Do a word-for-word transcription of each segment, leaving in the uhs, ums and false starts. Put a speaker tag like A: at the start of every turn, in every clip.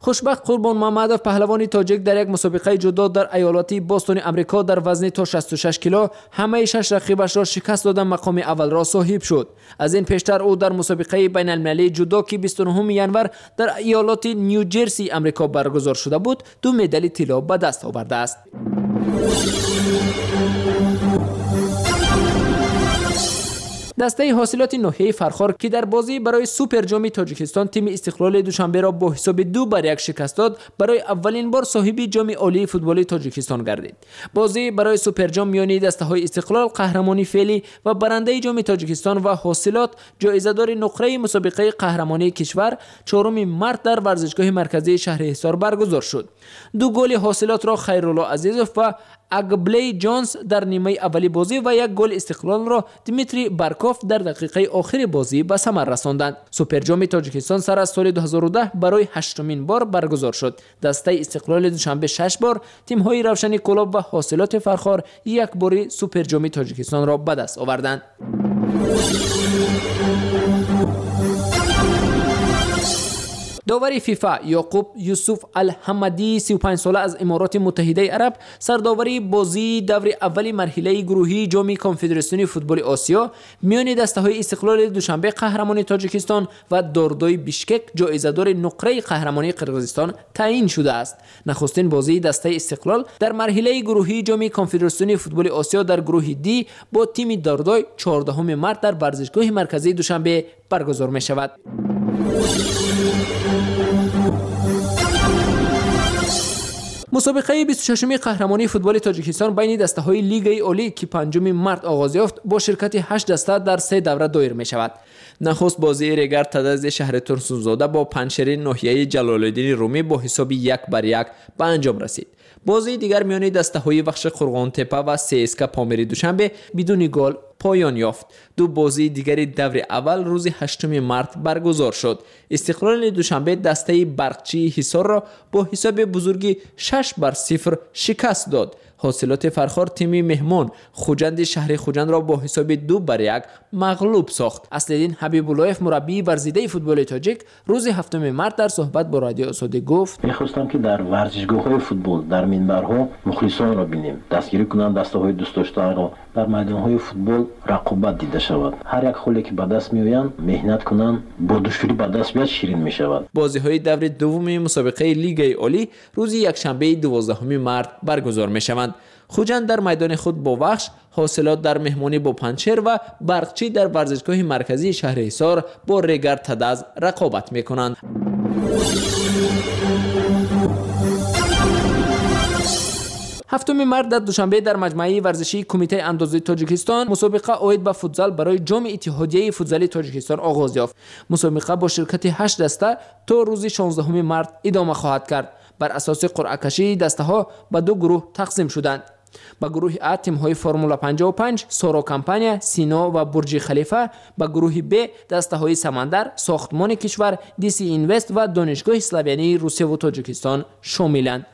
A: خوشبخت قربان محمدов پهلوانی تاجیک در یک مسابقه جودو در ایالات بوستون آمریکا در وزن تا شصت و شش کیلو همه شش رقیبش را شکست داده مقام اول را صاحب شد. از این پیشتر او در مسابقه بین المللی جودو که بیست و نهم ژانویه در ایالات نیوجرسی آمریکا برگزار شده بود دو مدال طلا به دست آورده است. دسته حاصلات ناحیه فرخار که در بازی برای سوپر جام تاجیکستان تیم استقلال دوشنبه را با حساب دو بر یک شکست داد، برای اولین بار صاحب جام عالی فوتبال تاجیکستان گردید. بازی برای سوپر جام میانی دسته های استقلال، قهرمانی فعلی و برنده جام تاجیکستان و حاصلات جایزه دار نقره مسابقه قهرمانی کشور چهارم مارس در ورزشگاه مرکزی شهر حصار برگزار شد. دو گل حاصلات را خیرالله عزیزوف و اگبلی جونز در نیمه اولی بازی و یک گل استقلال را دمیتری برکوف در دقیقه آخر بازی به ثمر رساندند. سوپر جام تاجیکستان سر از سال دو هزار و ده برای هشتمین بار برگزار شد. دسته استقلال دوشنبه شش بار، تیم های روشن کلاب و حاصلات فرخار یک باری سوپر جام تاجیکستان را به دست آوردند. داور فیفا یعقوب یوسف الحمدی سی و پنج ساله از امارات متحده عرب سرداوری بازی دور اول مرحله گروهی جام کنفدراسیون فوتبال آسیا میان دسته‌های استقلال دوشنبه قهرمانی تاجیکستان و داردای بیشکک جایزه‌دار نقره قهرمانی قرقیزستان تعیین شده است. نخستین بازی دسته استقلال در مرحله گروهی جام کنفدراسیون فوتبال آسیا در گروه دی با تیم داردای چهاردهم مارس در ورزشگاه مرکزی دوشنبه برگزار می شود. مسابقه بیست و ششم قهرمانی فوتبال تاجیکستان بین دسته‌های لیگ عالی که پنجم مارس آغاز یافت با شرکت هشت دسته در سه دوره دایر می شود. نخست بازی ریگر تدز شهر ترسونزاده با پنجشیر ناحیه جلال‌الدین رومی با حساب یک بر یک به انجام رسید. بازی دیگر میان دسته‌های بخش قرغان تپه و سی اس کے پامیری دوشنبه بدون گل پایان یافت. دو بازی دیگری دور اول روز هشتم مارس برگزار شد. استقلال دوشنبه دسته برقچی حصار را با حساب بزرگی شش بر صفر شکست داد. حاصلات فرخار تیم مهمان خوجند شهر خوجند را با حساب دو بر یک مغلوب ساخت. اصلالدین حبیب اللهیف مربی ورزیده فوتبال تاجیک روز هفتم مارس در صحبت با رادیو آزادی گفت:
B: می‌خواستم که در ورزشگاه‌های فوتبال در منبرها مخلصان را بینیم، دستگیری کنند دسته‌های دوست داشته‌ای را در میدان‌های فوتبال رقابت دیده شود. هر یک خولی که به دست می‌آیند مهنت کنند، با دشواری به دست بیاد شیرین می‌شود.
A: بازی‌های دور دوم مسابقه لیگ عالی روز یکشنبه دوازدهم مارس برگزار می‌شوند. خوجند در میدان خود با وخش، حاصلات در مهمانی با پنچر و برقچی در ورزشگاه مرکزی شهر حصار با ریگر تدز رقابت می‌کنند. هفتم مارس در دوشنبه در مجمع ورزشی کمیته اندازه تاجیکستان مسابقه عاید به فوتزال برای جام اتحادیه فوتزال تاجیکستان آغاز یافت. مسابقه با شرکت هشت دسته تا روز شانزدهم مارس ادامه خواهد کرد. بر اساس قرعه کشی دسته ها به دو گروه تقسیم شدند. با گروه A تیم های فرمولا پنجاه و پنج، سورا کمپانیا، سینا و برج خلیفه، با گروه B دسته های سمندر، ساختمان کشور، دی سی اینوست و دانشگاه اسلاویانی روسیه و تاجیکستان شاملند.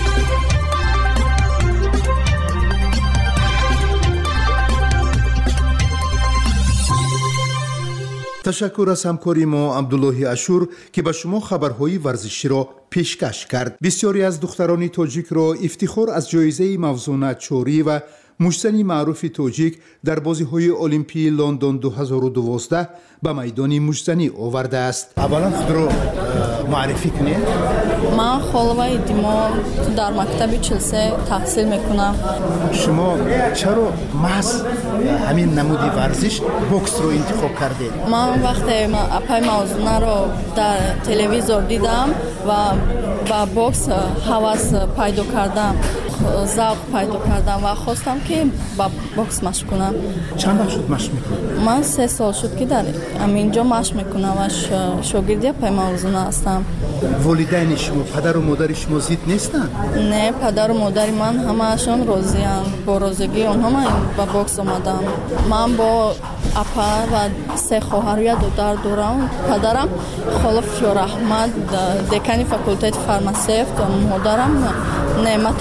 C: تشکر از همکاری ما عبدالله اشور که به شما خبرهای ورزشی را پیشکش کرد. بسیاری از دختران تاجیک را افتخار از جایزه موزونة چوری و مشتنی معروف تاجیک در بازی‌های المپی لندن دو هزار و دوازده به میدان مشتنی آورده است. اولا خود را معرفی کنید.
D: من خالوای دیما در مکتب چلسی تحصیل میکنم.
C: شما چرا محض همین نمودی ورزش بوکس رو انتخاب کردید؟
D: من وقتی اپای موزونه رو در تلویزیون دیدم و با بوکس هوس پیدا کردم، ذوق پیدا کردم و خواستم که با بوکس مشق کنم.
C: چند وقت شد مشق میکنم؟
D: من سه سال شد که در اینجا مشق میکنم و شاگردی پای موزونه هستم.
C: والدین شما، پدر و مادر شما ضد نیستن؟
D: نه، پدر و مادر من همه‌شون راضی‌اند. با راضیگی اونها من با بوکس اومدم. من با اپا و سه خواهر و دختر دارم. پدرم خالف فیور احمد دکان فاکولته فارماسیفت، مادرم نعمت و گلسن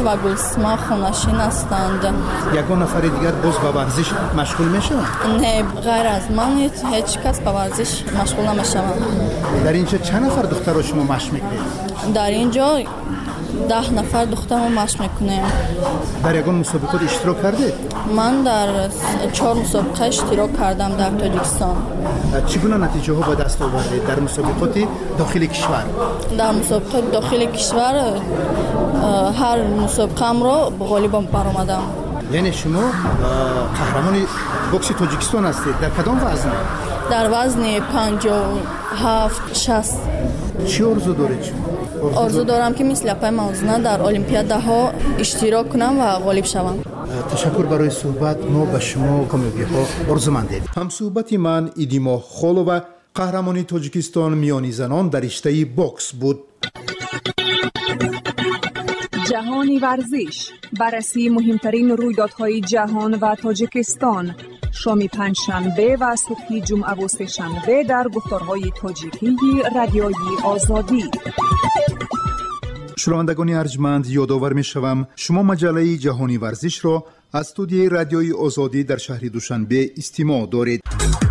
D: اسما خونشین هستند.
C: یگان نفر دیگر باز به ورزش مشغول میشوند؟
D: نه، غیر از من هیچ کس به ورزش مشغول نمیشوند.
C: در اینجا چند نفر دختر شما مشق میکنید؟
D: در اینجا ده نفر دختر ما مشق میکنیم.
C: در یگان مسابقات اشتراک کرده؟
D: من در چهار مسابقه اشتراک کردم در تاجیکستان.
C: چگونه نتیجه ها به دست آوردید در مسابقات داخل کشور؟
D: در مسابقات داخل کشور هر مسابقه را به غالب برآمدم.
C: یعنی شما قهرمان بوکس تاجیکستان هستید. در کدام وزن؟
D: در وزن پنجاه و هفت شصت.
C: چی آرزو دارید شما؟
D: آرزو دارم که مثل اپای موزونه در المپیادها اشتراک کنم و غالب شوم.
C: تشکر برای صحبت. ما به شما کامیابی ها آرزومندیم. هم صحبت من ایدیما خولو قهرمانی تاجیکستان میانی زنان در رشته بوکس بود.
E: جهانی ورزش، بررسی مهمترین رویدادهای جهان و تاجیکستان، شام پنجشنبه و صبح جمعه و سه‌شنبه در گفتارهای تاجیکی رادیوی آزادی.
C: شنوندگان ارجمند، یادآور می‌شوم شما مجله جهانی ورزش را از استودیوی رادیوی آزادی در شهر دوشنبه استماع دارید.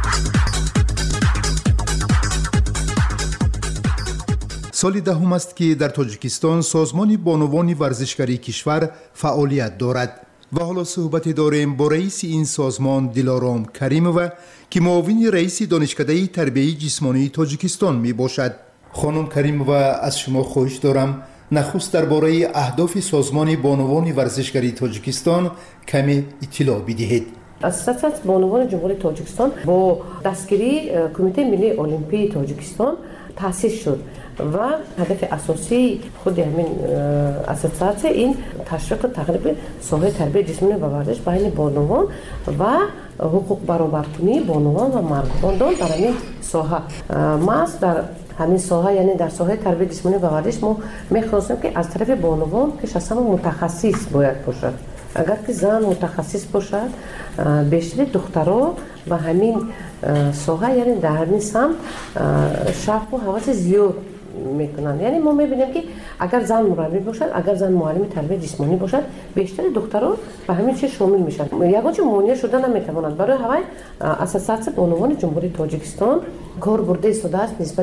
C: سال دهم است که در تاجیکستان سازمان بانوان ورزشکاری کشور فعالیت دارد و حالا صحبت داریم با رئیس این سازمان دلارام کریمووا که معاون رئیس دانشکده تربیت جسمانی تاجیکستان می باشد. خانم کریمووا، از شما خواهش دارم نخست درباره اهداف سازمان بانوان ورزشکاری تاجیکستان کمی اطلاع بدهید.
F: اساساً بانوان جمهوری تاجیکستان با دستگیری کمیته ملی المپی تاجیکستان تأسیس شد و هدف اساسی خود همین اساسیاسیون این تشویق تقریبا ساحه تربیت جسمانی و ورزش بین بانوان و حقوق برابرکنی بانوان و مردان در همین ساحه. ما در همین ساحه، یعنی در ساحه تربیت جسمانی و ورزش، ما می‌خواستیم که از طرف بانوان که شخصا متخصص باید باشد. اگر که زن متخصص باشد، بیشتر دخترها و همین ساحه، یعنی در همین سمت شوق و هوس زیاد میکنن. یعنی ما میبینیم که اگر زن مربی باشد، اگر زن معلم تربیت جسمانی باشد، بیشتر دخترها به همین چیز شامل میشن. یگانچه مانع شده نمیتوانند. برای همین اساسیاسیون بانوان جمهوری تاجیکستان کاربرد ایستاده است نسبت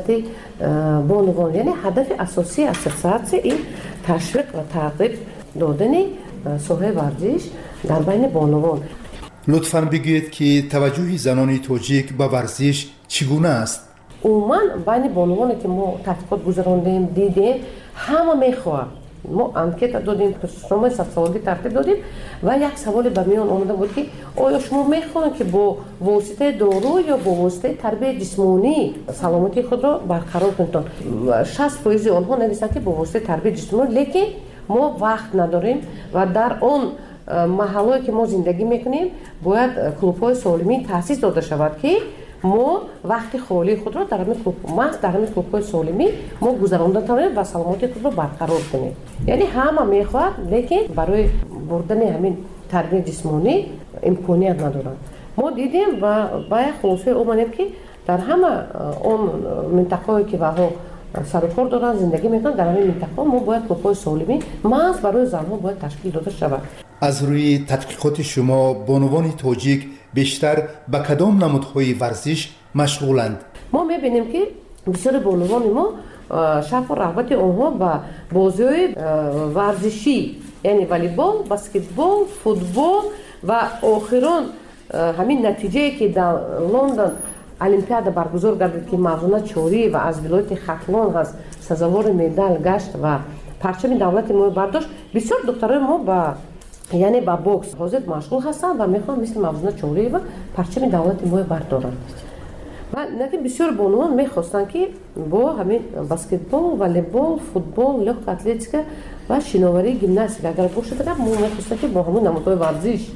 F: بانوان. یعنی هدف اساسی اساسیاسیون این تشویق و ترغیب دادن ساحه ورزش در بین بانوان.
C: لطفاً بگویید که توجه زنان تاجیک به ورزش چگونه است؟
F: عموما بین بانوانی که ما تحقیقات گذراندیم دیدیم همه میخواهند. ما انکت دادیم، شما صد سوالی ترتیب دادیم و یک سوال به میان آمده بود که آیا شما میخواهند که با واسطه دارو یا با واسطه تربیت جسمانی سلامتی خود را برقرار کنید؟ شصت درصد آنها نوشتند که با واسطه تربیت جسمانی، لیکن ما وقت نداریم و در آن محلهایی که ما زندگی میکنیم باید کلوب‌های سالمی تأسیس داده شود که ما وقت خالی خود را در همین کلوب ما در همین کلوب‌های سالمی ما گذراندن توانیم و سلامتی خود را برقرار کنیم. یعنی همه میخواهد، لیکن برای بردن همین تربیت جسمانی امکانیت ندارند. ما دیدیم و باید خلاصه اومدیم که در همه اون منطقه‌ای که بها سرکار دارن زندگی میکنن، در همین منطقه ما باید کلوب‌های سالمی محض برای زنها باید تشکیل داده شود.
C: از روی تحقیقات شما بانوان تاجیک بیشتر به کدام نمودهای ورزش مشغولند؟
F: ما میبینیم که بسیار بانوان ما شوق و رغبت آنها به بازی‌های ورزشی، یعنی والیبال، بسکتبال، فوتبال و آخران همین نتیجه که در لندن المپیاد برگزار گردید که موزونه چوری و از ولایت ختلان هست سزاوار مدال گشت و پرچم دولت ما برداشت. بسیار دخترای ما با یعنی با بوکس حاضر مشغول هستند و میخوان مثل موزونه چوری و پرچم دولت ما بردارند. و نکه بسیار بانوان میخواستند که با همین بسکتبال، والیبال، فوتبال، لخت اتلتیک و شناوری گیمناستیک اگر باشد، ما میخواستند که با همون نمودهای ورزش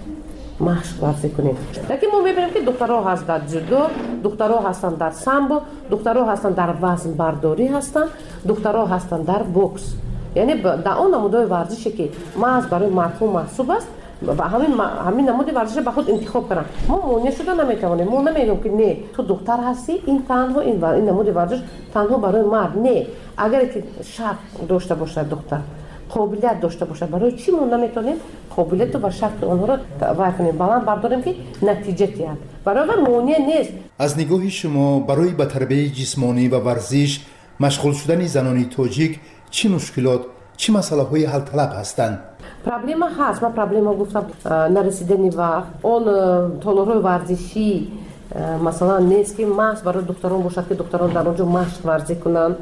F: مشق ورزی کنیم. لیکن ما میبینیم که دخترها هست در جودو، دخترها هستند در سامبو، دخترها هستند در وزن برداری هستند، دخترها هستند در بوکس. یعنی در اون نمودهای ورزشی که محض برای مردم محسوب است و همین همین نمود ورزش به خود انتخاب کنن. ما مانع شده نمیتوانیم. ما نمیگیم که نه تو دختر هستی این تنها این, این نمود ورزش تنها برای مرد. نه، اگر که شرط داشته باشه دختر قابلیت داشته باشه. برای چی ما نمیتونیم قابلیت و شرط آنها را وای کنیم بلند برداریم که نتیجه دهد؟ برابر مانع نیست.
C: از نگاه شما برای به تربیت جسمانی و ورزش مشغول شدن زنان تاجیک چه مشکلات، چه مسئله های حل طلب هستند؟
F: پروبلم هست. من پروبلم گفتم نرسیدن وقت، اون تالارهای ورزشی مثلا نیست که محض برای دختران باشد که دختران در اونجا مشق ورزی کنند.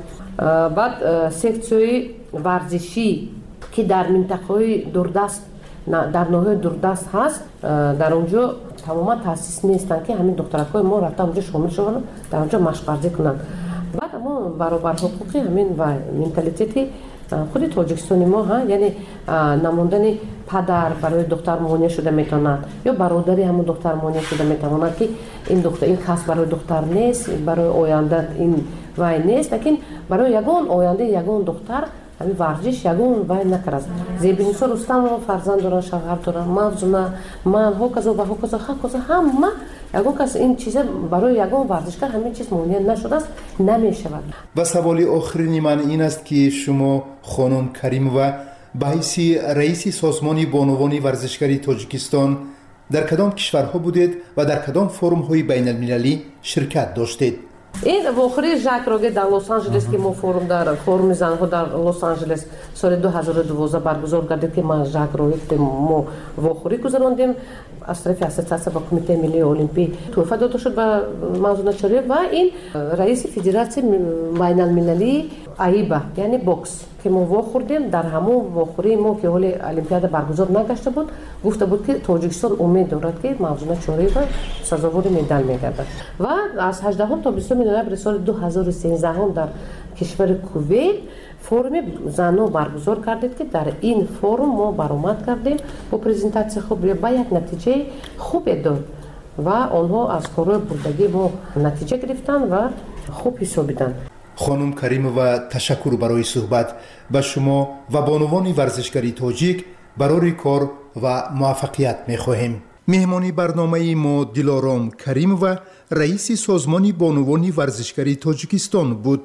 F: بعد سکسیوی ورزشی که در منطقه‌های دوردست در ناحیه دوردست هست، در اونجا تماما تاسیس نیستن که همین دخترک‌های ما رفتن اونجا شامل شدن در اونجا مشق ورزی کنند. بعد ما برابر حقوقی همین و منتالیتی خود تاجیکستانی ما ها، یعنی نموندن پدر برای دختر مانع شده میتواند یا برادری همون دختر مانع شده میتواند که این دختر این خاص برای دختر نیست، برای آینده این وای نیست، لیکن برای یگان آینده یگان دختر همین ورزش یگان وای نکرد. زیبینسا رستم فرزند دارن، شوهر دارن، موزونه من ها کذا و ها کذا ها کذا همه یگان کس این چیزا برای یگان ورزشکار همین چیز مانع نشده است، نمیشود.
C: و سوال آخرین من این است که شما خانم کریم و به حیث رئیس سازمان بانوان ورزشکاری تاجیکستان در کدام کشورها بودید و در کدام فرم های بین المللی شرکت داشتید؟
F: این واخری ژاک روگه در لس آنجلس که ما فرم در فرم زنها در لس آنجلس سال دو هزار و دوازده برگزار کردیم که ما ژاک روگه ما واخری گذراندیم از طرف اساسیاسیون با کمیته ملی المپی توفیق داده شد به موضوع نچاری و این رئیس فدراسیون بین المللی ایبا یعنی بوکس که ما واخوردیم در همون واخوری ما که حال المپیاد برگزار نگشته بود گفته بود که تاجیکستان امید دارد که موضوع نچاری و سزاوار مدال میگردد و از هجدهم تا بیستم نوامبر سال دو هزار و سیزده در کشور کویت فرم زنو برگزار کردید که در این فرم ما برآمد کردیم با پرزنتاسی خوب به یک نتیجه خوب داد و آنها از کار بردگی ما نتیجه گرفتن و خوب حسابیدن.
C: خانم کریم و تشکر برای صحبت به شما و بانوان ورزشکاری تاجیک برای کار و موفقیت می‌خواهیم. مهمانی برنامه ما دلارام کریم و رئیس سازمان بانوان ورزشکاری تاجیکستان بود.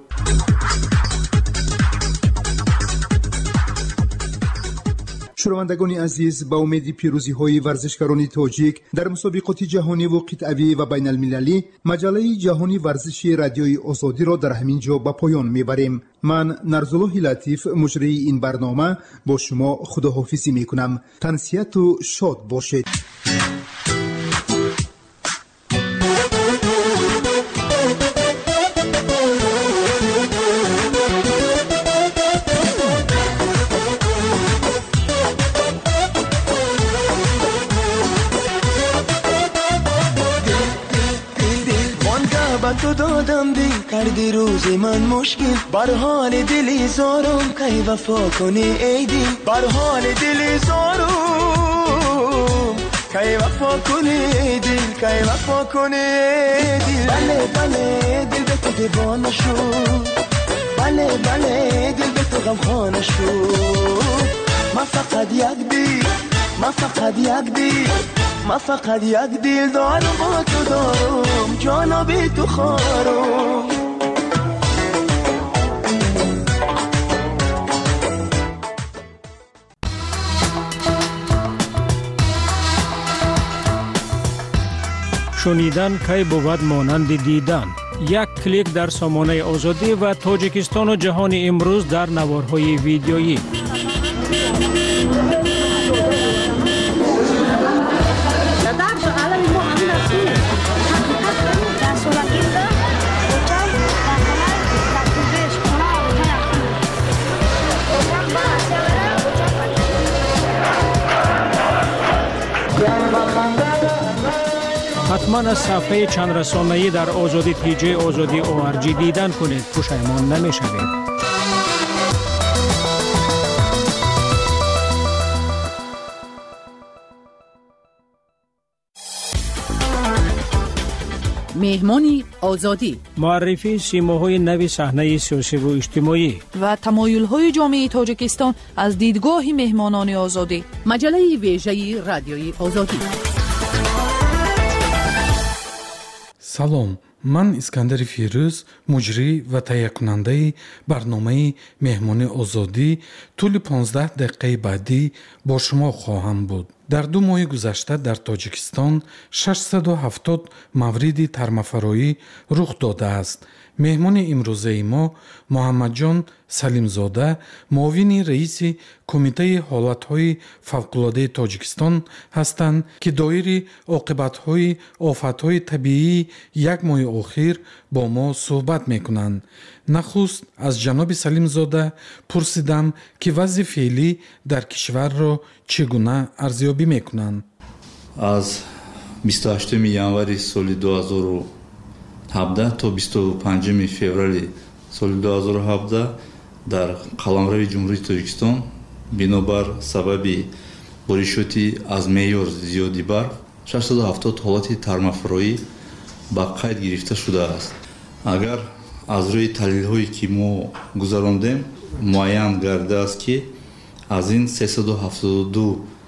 C: شنوندگان عزیز، با امید پیروزی های ورزشکاران تاجیک در مسابقات جهانی و قطعی و بین المللی، مجله جهانی ورزشی رادیوی آزادی را در همین جا به پایان میبریم. من نرزالله لطیف مجری این برنامه با شما خداحافظی میکنم. تنسیت و شاد باشید.
G: تو دادم دی کردی روزی من مشکل بر حال دلی زارم کی وفا کنی ای دل بر حال دلی زارم کی وفا کنی ای دل کی وفا کنی ای دل بله بله دل به تو دیوانه شد بله بله دل به تو غمخانه شد ما فقط یک دل ما فقط یک دل ما فقط یک دل دارم با تو دارم جانا بی تو خارم
H: شنیدن کی بود مانند دیدن. یک کلیک در سامانه آزادی و تاجیکستان و جهان امروز در نوارهای ویدیویی. حتما از صفحه چند رسانه‌ای در آزادی تی جی آزادی او آر جی دیدن کنید، پشیمان نمی‌شوید.
I: مهمانی آزادی،
H: معرفی سیماهای نوی صحنه سیاسی و اجتماعی
I: و تمایل‌های جامعه تاجیکستان از دیدگاه مهمانان آزادی. مجله ویژه رادیوی آزادی.
J: سلام، ман Искандари Фирӯз, муҷрӣ ва таҳиякунандаи барномаи меҳмони озодӣ тӯли понздаҳ дақиқаи баъдӣ бо шумо хоҳам буд. дар ду моҳи гузашта дар Тоҷикистон шашсаду ҳафтод мавриди тармафароӣ рух додааст. меҳмони имрӯзаи мо муҳаммадҷон Салимзода, муовини раиси Кумитаи ҳолатҳои фавқулоддаи Тоҷикистон ҳастанд, ки доири оқибатҳои офатҳои табиии як моҳи охир бо мо суҳбат мекунанд. нахуст аз ҷаноби Салимзода пурсидам, ки вазъи феълӣ дар кишварро чӣ гуна арзёбӣ мекунанд.
K: аз бисту ҳаштуми январи соли дуҳазору ҳабдаҳ то бисту панҷуми феврали соли дуҳазору ҳабдаҳ дар қаламрави ҷумҳурии Тоҷикистон бинобар сабаби боришоти аз меъёр зиёди барф шашсаду ҳафтод ҳолати тармафароӣ ба қайд гирифта шудааст. агар аз рӯи таҳлилҳое ки мо гузарондем муайян гардидааст, ки аз ин сесаду ҳафтоду ду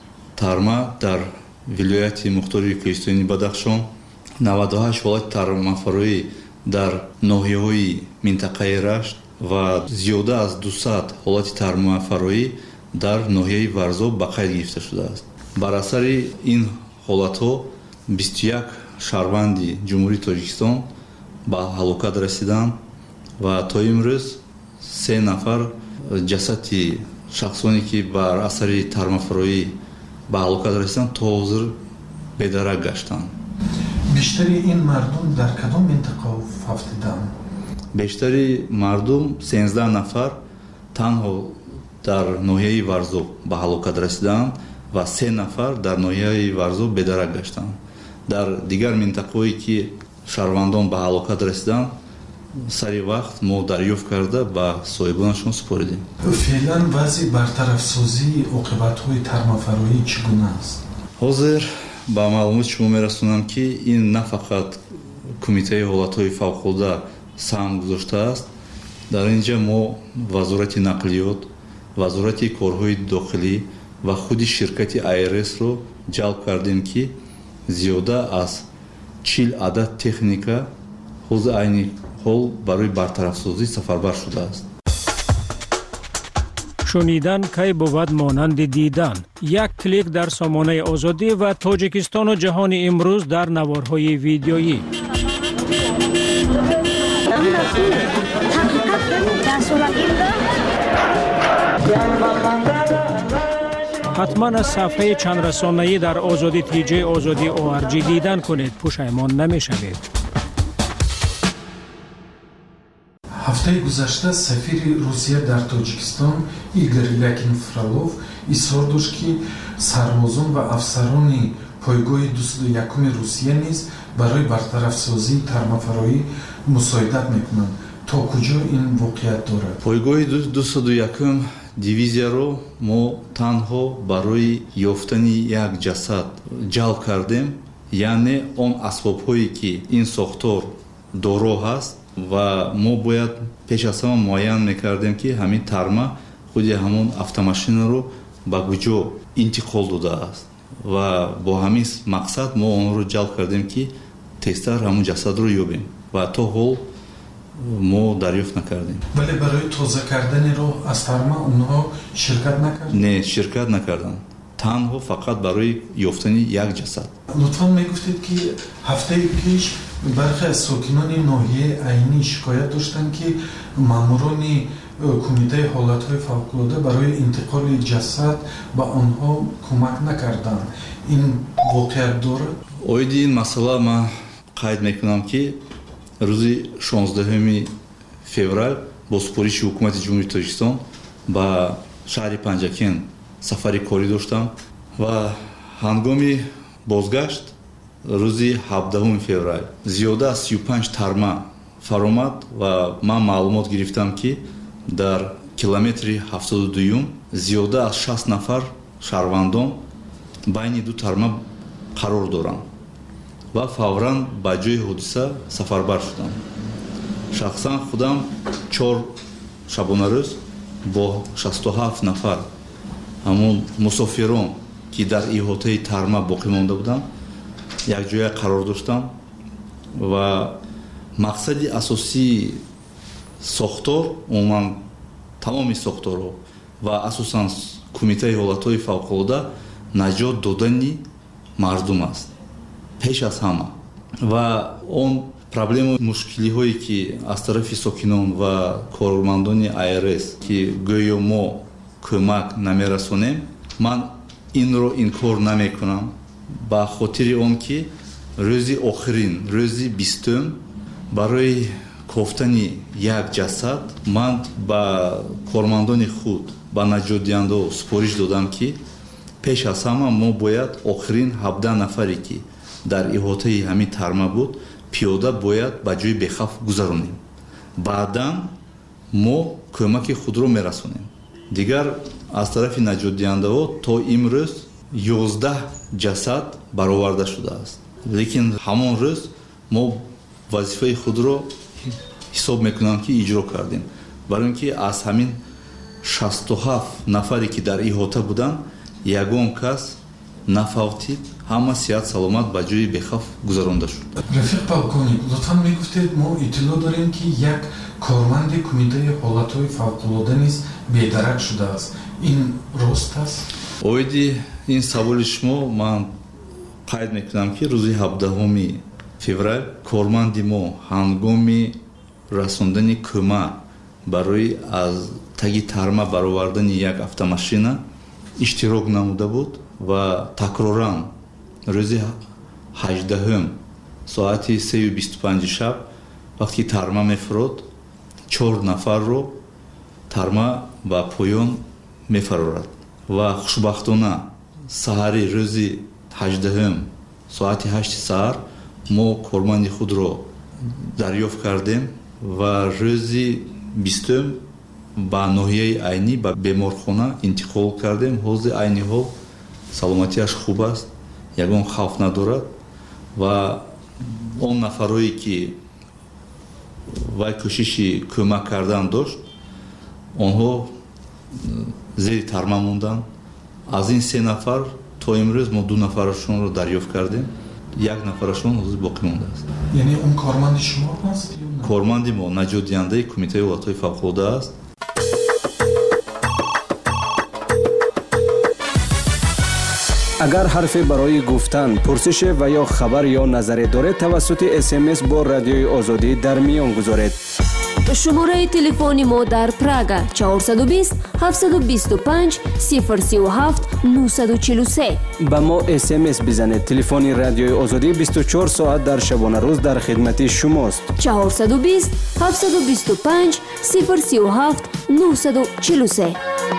K: тарма дар вилояти мухтории кӯҳистони Бадахшон, наваду ҳашт ҳолати тармафароӣ дар ноҳияҳои минтақаи Рашт ва зиёда аз дусад ҳолати тармафароӣ дар ноҳияи Варзоб ба қайд гирифта шудааст. бар асари ин ҳолатҳо бисту як шаҳрванди ҷумҳурии Тоҷикистон ба ҳалокат расиданд ва то имрӯз се нафар ҷасади шахсоне ки бар асари тармафароӣ ба ҳалокат расиданд то ҳозир бедарак гаштанд.
J: бештари ин мардум дар кадом минтақа ҳафтиданд?
K: бештари мардум сенздаҳ нафар танҳо дар ноҳияи Варзоб ба ҳалокат расиданд ва се нафар дар ноҳияи Варзоб бедарак гаштанд. дар дигар минтақаҳое ки шаҳрвандон ба ҳалокат расиданд сари вақт мо дарёфт карда ба соҳибонашон супоридем.
J: феълан вазъи бартарафсозии оқибатҳои тармафароӣ чӣ гуна аст?
K: ҳозир ба маълумоти шумо мерасонам, ки ин на фақат Кумитаи ҳолатҳои фавқулодда саҳм гузоштааст. дар ин ҷо мо вазорати нақлиёт, вазорати корҳои дохилӣ ва худи ширкати ай эр эс-ро ҷалб кардем, ки зиёда аз чил адад техника ҳозир айни ҳол барои бартарафсозӣ сафарбар шудааст.
H: шунидан кай бувад монанди дидан. Як клик дар сомонаи озодӣ ва Тоҷикистону ҷаҳони имрӯз дар наворҳои видеоӣ. ҳатман аз сафҳаи чандрасонаӣ дар озоди тиҷаи озоди о ар ҷи дидан кунед, пушаймон намешавед.
J: ҳафтаи гузашта сафири Русия дар Тоҷикистон Игорь Лякин Фролов изҳор дошт, ки сарбозон ва афсарони пойгоҳи дусаду якуми Русия низ барои бартарафсозии тармафароӣ мусоидат мекунанд. то куҷо ин воқеият дорад?
K: пойгоҳи дусаду якум дивизияро мо танҳо барои ёфтани як ҷасад ҷалб кардем, яъне он асбобҳое ки ин сохтор доро ҳаст ва мо бояд пеш аз ҳама муайян мекардем, ки ҳамин тарма худи ҳамон автомашинаро ба куҷо интиқол додааст ва бо ҳамин мақсад мо онро ҷалб кардем, ки тезтар ҳамон ҷасадро ёбем ва то ҳол мо дарёфт накардем.
J: вале барои тоза кардани роҳ аз тарма онҳо ширкат накарданд?
K: не, ширкат накарданд. танҳо фақат барои ёфтани як ҷасад.
J: лутфан мегуфтед, ки ҳафтаи пеш бархе аз сокинони ноҳияи айнӣ шикоят доштанд, ки маъмурони Кумитаи ҳолатҳои фавқулодда барои интиқоли ҷасад ба онҳо кӯмак накарданд. ин воқеият дорад?
K: оиди ин масъала ман қайд мекунам, ки рӯзи шонздаҳуми феврал бо супориши ҳукумати ҷумҳурии Тоҷикистон ба шаҳри Панҷакен сафари корӣ доштам ва ҳангоми бозгашт рӯзи ҳабдаҳуми феврал зиёда аз сию панҷ тарма фаромад ва ман маълумот гирифтам, ки дар километри ҳафтоду дуюм зиёда аз шаст нафар шаҳрвандон байни ду тарма қарор доранд ва фавран ба ҷои ҳодиса сафарбар шудам. шахсан худам чор шабонарӯз бо шасту ҳафт нафар ҳамон мусофирон, ки дар иҳотаи тарма боқӣ монда буданд, якҷоя қарор доштам ва мақсади асосии сохтор умуман тамоми сохторҳо ва асосан кумитаи ҳолатҳои фавқулода наҷот додани мардум аст пеш аз ҳама ва он проблему мушкилиҳое ки аз тарафи сокинон ва кормандони ай ар эс ки гӯё мо кӯмак намерасонем ман инро инкор намекунам ба хотири он ки рӯзи охирин рӯзи бистум барои кофтани як ҷасад ман ба кормандони худ ба наҷотдиҳандаҳо супориш додам ки пеш аз ҳама мо бояд охирин ҳабдаҳ нафаре ки дар иҳотаи ҳамин тарма буд пиёда бояд ба ҷои бехавф гузаронем баъдан мо кӯмаки худро мерасонем дигар аз тарафи наҷотдиҳандаҳо то имрӯз ёздаҳ ҷасад бароварда шудааст лекин ҳамон рӯз мо вазифаи худро ҳисоб мекунам ки иҷро кардем барои ин ки аз ҳамин шасту ҳафт нафаре ки дар иҳота буданд ягон кас нафавтид ҳама сиҳат саломат ба ҷои бехавф гузаронда шуд.
J: рафиқ полковник лутфан мегуфтед мо иттилоъ дорем ки як корманди кумитаи ҳолатҳои фавқулода низ бедарак шудааст ин рост аст?
K: оиди ин саволи шумо ман қайд мекунам ки рӯзи ҳабдаҳуми феврал корманди мо ҳангоми расондани кӯмак барои аз таги тарма баровардани як автомашина иштирок намуда буд ва такроран рӯзи ҳаждаҳум соати сею бисту панҷи шаб вақти тарма мефурод чор нафарро тарма ба поён мефарорад ва хушбахтона саҳари рӯзи ҳаждаҳум соати ҳашти саҳар мо корманди худро дарёфт кардем ва рӯзи бистум ба ноҳияи айнӣ ба беморхона интиқол кардем ҳози айни ҳол саломатиаш хуб аст ягон хавф надорад ва он нафарое ки вай кӯшиши кӯмак кардан дошт онҳо зери тарма монданд аз ин се нафар то имрӯз мо ду нафарашонро дарёфт кардем як нафарашон ҳозир боқӣ мондааст.
J: яъне он корманди шумо аст?
K: корманди мо наҷотдиҳандаи кумитаи ҳолатҳои фавқулода аст.
L: агар ҳарфе барои гуфтан пурсише ва ё хабар ё назаре доред тавассути смс бо радиои озодӣ дар миён гузоред.
M: шумораи телефони мо дар Прага чаҳорсаду бист ҳафтсаду бисту панҷ сифр сию ҳафт нӯҳсаду чилу се.
L: ба мо смс бизанед. телефони радиои озодӣ бисту чор соат дар шабонарӯз дар хидмати шумост.
M: чаҳорсаду бист ҳафтсаду бисту панҷ сифр сию ҳафт нӯҳсаду чилу се.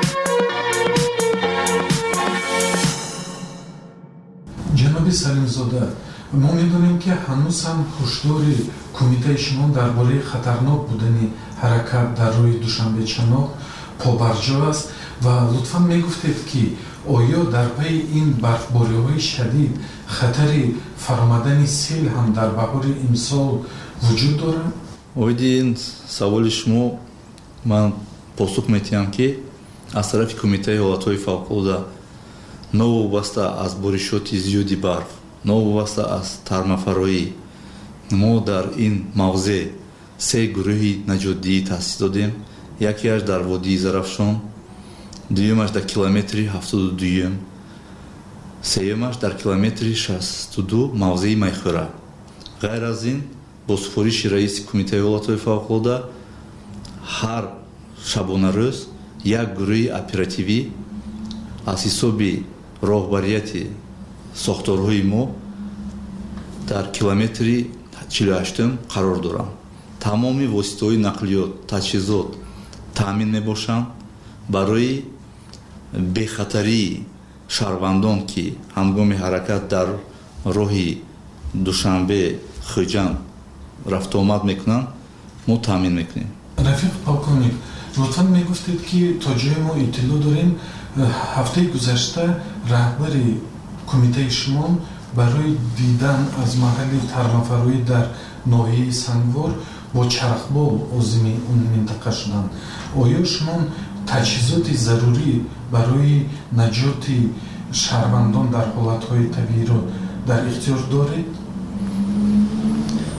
J: ҷаноби салимзода, мо медонем ки ҳанӯз ҳам ҳушдори кумитаи шумо дар бораи хатарнок будани ҳаракат дар рӯи душанбечанок побарҷо аст ва лутфан мегуфтед ки оё дар пайи ин барфбориҳои шадид хатари фаромадани сел ҳам дар баҳори имсол вуҷуд дорад?
K: оиди ин саволи шумо ман посух метиҳам ки аз тарафи кумитаи ҳолатҳои фавқулода новобаста аз боришоти зиёди барф новобаста аз тармафароӣ мо дар ин мавзеъ се гурӯҳи наҷотдиҳӣ таъсис додем. якеаш дар водии зарафшон, дуюмаш дар километри ҳафтоду дуюм, сеюмаш дар километри шасту ду мавзеи майхӯра. ғайр аз ин бо супориши раиси кумитаи ҳолатҳои фавқулода ҳар шабонарӯз як гурӯҳи оперативӣ аз ҳисоби роҳбарияти сохторҳои мо дар километри чилу ҳаштум қарор доранд. тамоми воситаҳои нақлиёт таҷҳизот таъмин мебошанд барои бехатарии шаҳрвандон ки ҳангоми ҳаракат дар роҳи душанбе хуҷанд рафтуомад мекунанд мо таъмин мекунем.
J: рафиқ полковник, лутфан мегуфтед ки то ҷое мо иттилоъ дорем ҳафтаи гузашта раҳбари кумитаи шумо барои дидан аз маҳалли тармафароӣ дар ноҳияи сангвор бо чархбол озими он минтақа шуданд. оё шумо таҷҳизоти зарурӣ барои наҷоти шаҳрвандон дар ҳолатҳои табииро дар ихтиёр доред?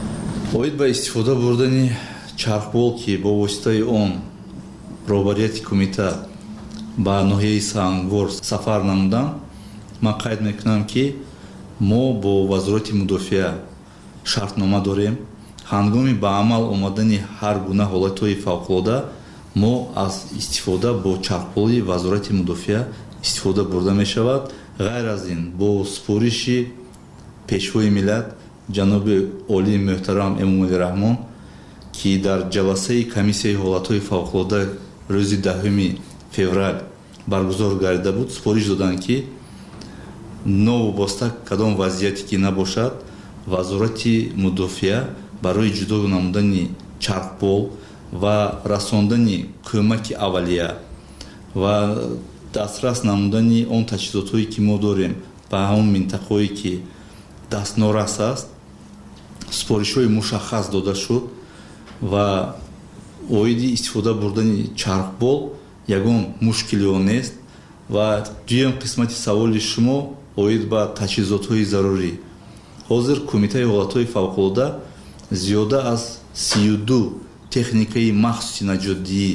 K: оид ба истифода бурдани чархбол ки бо воситаи он роҳбарияти кумита ба ноҳияи сангвор сафар намуданд, ман қайд мекунам ки мо бо вазорати мудофиа шартнома дорем. ҳангоми ба амал омадани ҳар гуна ҳолатҳои фавқулода мо аз истифода бо чархболи вазорати мудофиа истифода бурда мешавад. ғайр аз ин бо супориши пешвои миллат ҷаноби олии муҳтарам эмомалӣ раҳмон ки дар ҷаласаи комиссияи ҳолатҳои фавқулода рӯзи даҳуми феврал баргузор гардида буд, супориш доданд ки новобоста кадом вазъияте ки набошад, вазорати мудофиа барои ҷудо намудани чархбол ва расондани кӯмаки аввалия ва дастрас намудани он таҷҳизотҳое ки мо дорем ба ҳамон минтақаҳое ки дастнорас аст, супоришҳои мушаххас дода шуд ва оиди истифода бурдани чархбол ягон мушкили он нест. ва дуюм қисмати саволи шумо оид ба таҷҳизотҳои зарурӣ. ҳозир кумитаи ҳолатҳои фавқулода зиёда аз сию ду техникаи махсуси наҷотдиҳӣ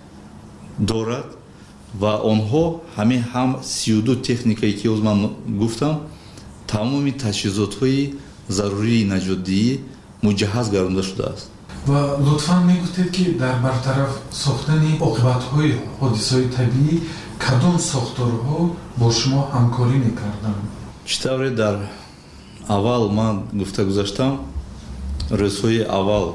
K: дорад ва онҳо ҳамин ҳам сию ду техникае ки ҳозир ман гуфтам тамоми таҷҳизотҳои зарурии наҷотдиҳӣ муҷаҳҳаз гардонда шудааст.
J: ва лутфан мегуфтед ки дар бартараф сохтани оқибатҳои ҳодисаҳои табиӣ кадом сохторҳо бо шумо ҳамкорӣ мекарданд?
K: чӣ тавре дар аввал ман гуфта гузаштам, рӯзҳои аввал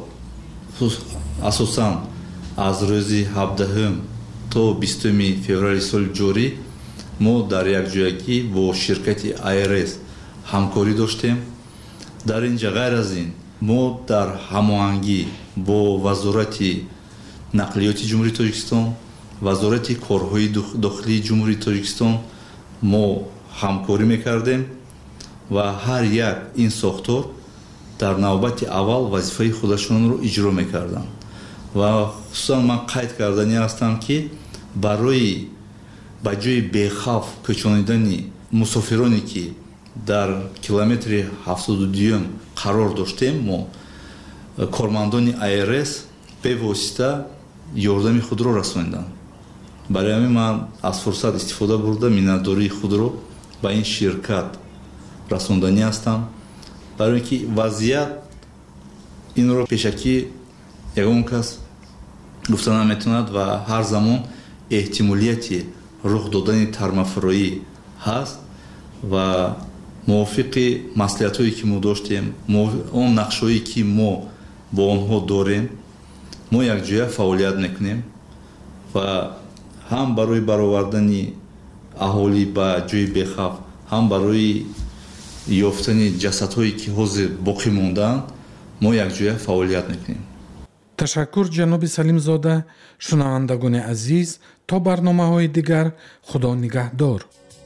K: асосан аз рӯзи ҳабдаҳум то бистуми феврали соли ҷорӣ мо дар якҷоягӣ бо ширкати айрс ҳамкорӣ доштем. дар ин ҷа ғайр аз ин мо дар ҳамоҳангӣ бо вазорати нақлиёти ҷумҳурии тоҷикистон, вазорати корҳои дохилии ҷумҳурии тоҷикистон мо ҳамкорӣ мекардем ва ҳар як ин сохтор дар навбати аввал вазифаи худашонро иҷро мекарданд. ва хусусан ман қайд кардани ҳастам ки барои ба ҷои бехавф кӯчонидани мусофироне ки дар километри ҳафтоду дуюм қарор доштем, мо кормандони айрс бевосита ёрдами худро расониданд. барои ҳамин ман аз фурсат истифода бурда миннатдории худро ба ин ширкат расондани ҳастам, барои ки вазъият инро пешакӣ ягон кас гуфта наметавонад ва ҳар замон эҳтимолияти рух додани тармафароӣ ҳаст ва мувофиқи маслиҳатҳое ки мо доштем, он нақшҳое ки мо бо онҳо дорем, мо якҷоя фаъолият мекунем ва ҳам барои баровардани аҳолӣ ба ҷои бехавф, ҳам барои ёфтани ҷасадҳое ки ҳозир боқӣ мондаанд, мо якҷоя фаъолият мекунем.
J: ташаккур ҷаноби салимзода. шунавандагони азиз, то барномаҳои дигар, худо нигаҳдор.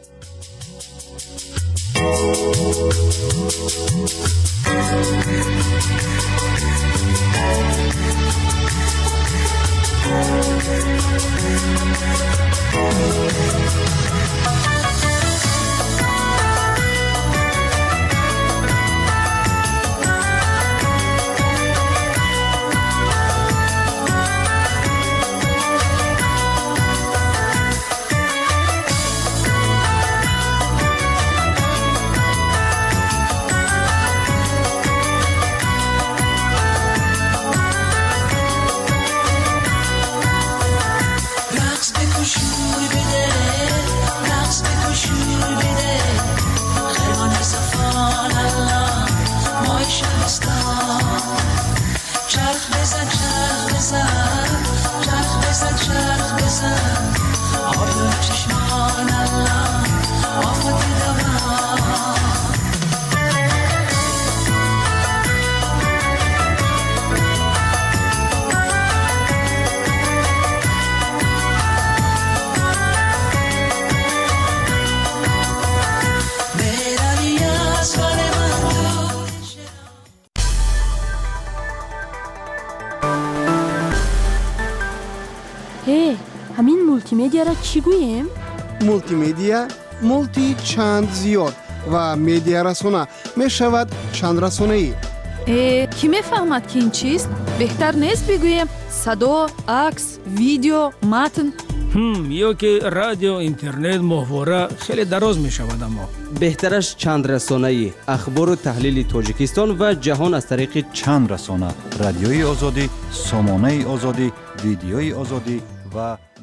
N: ҳамин мултимедиаро чӣ гӯем?
O: мултимедия мулти чанд зиёд ва медиарасона мешавад чандрасонаӣ.
I: ای کی میفهمد که این چیست؟ بهتر نیست بگویم صدا، عکس، ویدیو، متن؟
H: هم یا که رادیو، اینترنت، محوره خیلی دراز می شود. اما
O: بهترش چند رسانه‌ای اخبار و تحلیل تاجیکستان و جهان از طریق
P: چند رسانه: رادیوی آزادی، سامانه آزادی، ویدیوی آزادی و